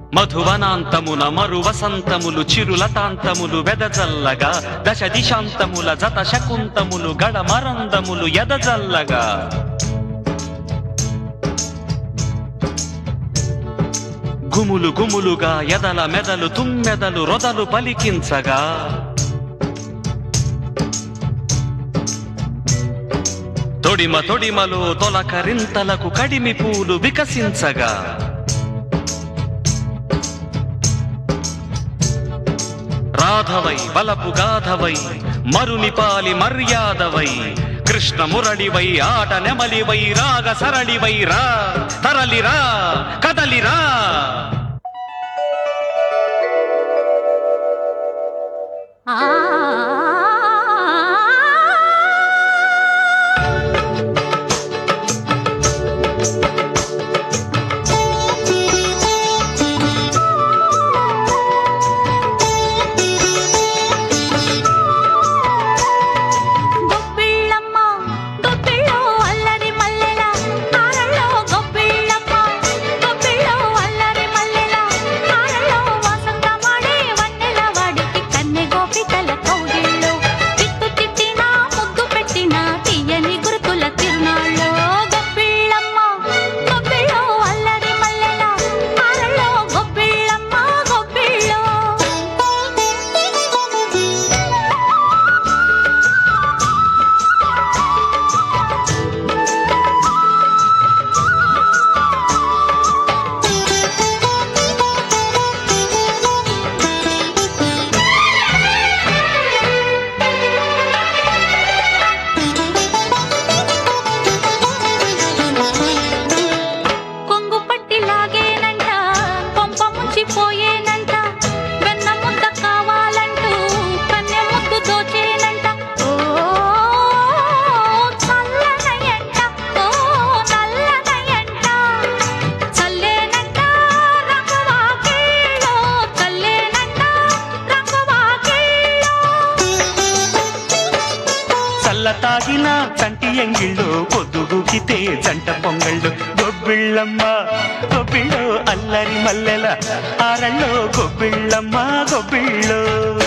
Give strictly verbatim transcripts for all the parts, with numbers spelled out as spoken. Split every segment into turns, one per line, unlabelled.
మధువనాంతమున మరు వసంతములు చిరులతాంతములు వెదజల్లగా దశ దిశాంతముల జత శకుంతములు గడమరందములు ఎదజల్లగా గుములు గుములుగా ఎదల మెదలు తుమ్మెదలు రొదలు పలికించగా తొడిమ తొడిమలో తొలకరింతలకు కడిమి పూలు వికసించగా రాధవై బలపు గాధవై మరునిపాలి మర్యాదవై కృష్ణ మురళివై ఆట నెమలివై రాగ సరళివై రా తరలిరా కదలిరా తాగిన చంటి ఎంగిళ్ళు పొద్దుగుకితే జంట పొంగళ్ళు గొబ్బిళ్ళమ్మ గొబ్బిళ్ళు అల్లరి మల్లెల ఆరళ్ళు గొబ్బిళ్ళమ్మ గొబ్బిళ్ళు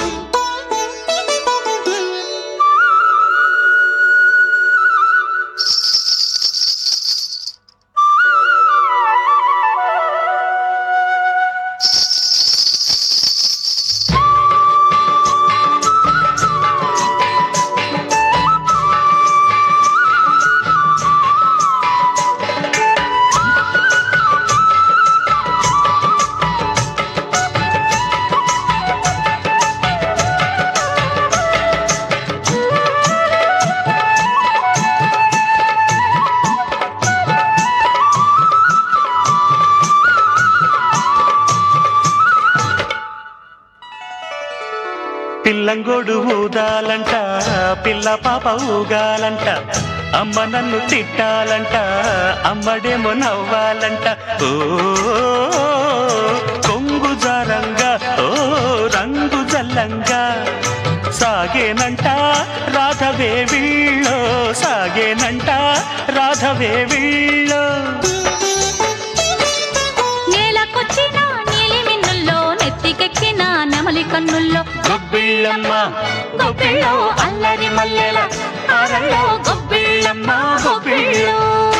పిల్లంగోడు ఊదాలంట పిల్ల పాప ఊగాలంట అమ్మ నన్ను తిట్టాలంట అమ్మడేమో నవ్వాలంట ఓ కొంగు జారంగా ఓ రంగు జల్లంగా సాగేనంట రాధవే వీళ్ళో సాగేనంట రాధవే వీళ్ళో
కన్నుల్లో
గొబ్బిళ్ళమ్మ
గొబ్బిళ్ళో అల్లరి మల్లెల ఆరల్లో గొబ్బిళ్ళమ్మ గొబ్బిళ్ళో